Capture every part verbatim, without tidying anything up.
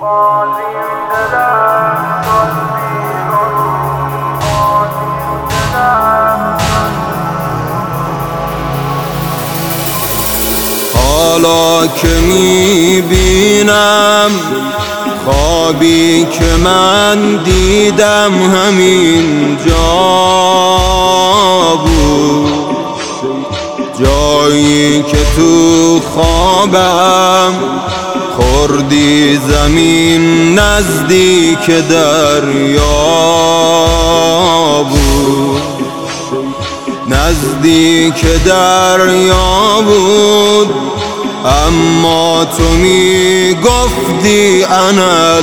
حالا که میبینم خوابی که من دیدم همین جا بود، جایی که تو خوابم خوردی زمین نزدیک دریا بود، نزدیک دریا بود. اما تو می گفتی انا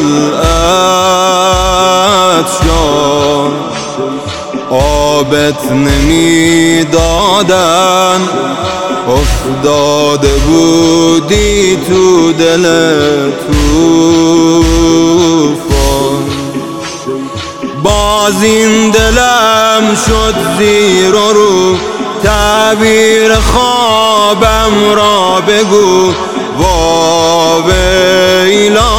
العطشان، آبت نمی دادن، افتاده بودی تو دل طوفان. باز این دلم شد زیر و رو، تعبیر خوابم را بگو واویلا.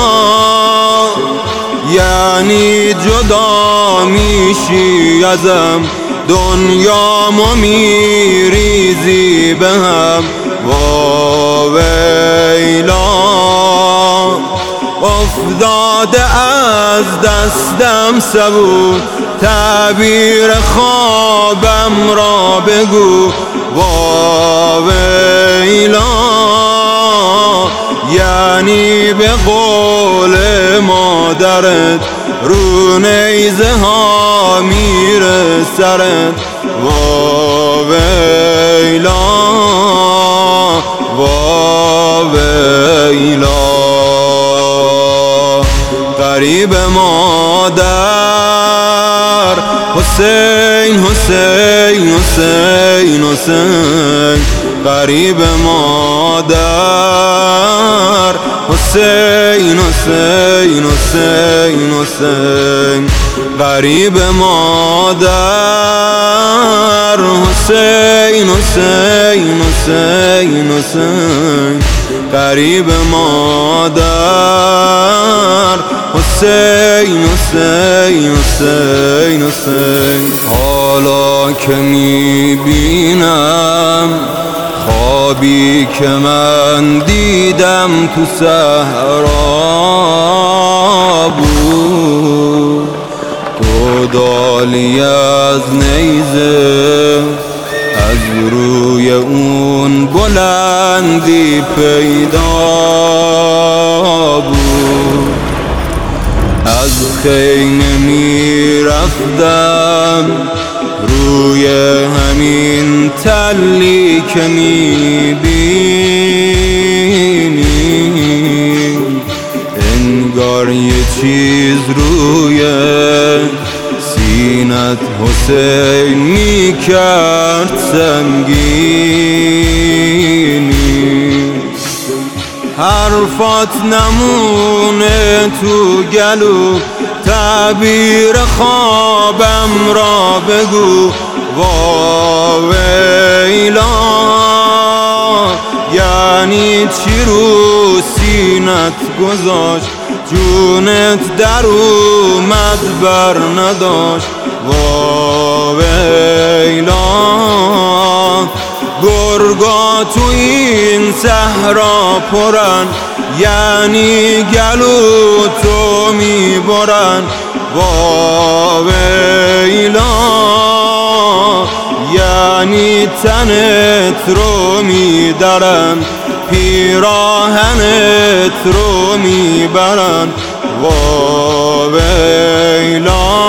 یعنی جدا میشی ازم، دنیامو میریزی به هم واویلا. افتاده از دستم سبو، تعبیر خوابم را بگو واویلا. یعنی به قول مادرت رو نیزه ها میره سرت واویلا واویلا. غریب مادر حسین حسین حسین حسین، غریب مادر حسین حسین حسین حسین، غریب مادر حسین حسین حسین حسین، غریب مادر حسین حسین حسین حسین. حالا که میبینم خوابی که من دیدم تو صحرا بود، گودالی از نیزه از روی اون بلندی پیدا بود. از خیمه می رفتم روی همین تلی که می بینی، انگار یه چیز روی سینت حسین می کرد سنگینی. حرفات نمونه تو گلو، تعبیر خوابم را بگو واویلا. یعنی چی رو سینت گذاشت، جونت در اومد بر نداشت واویلا. گرگا تو این صحرا پرن، یعنی گلو تو میبرن واویلا. یعنی تنت رو میدرن، پیراهنت رو میبرن واویلا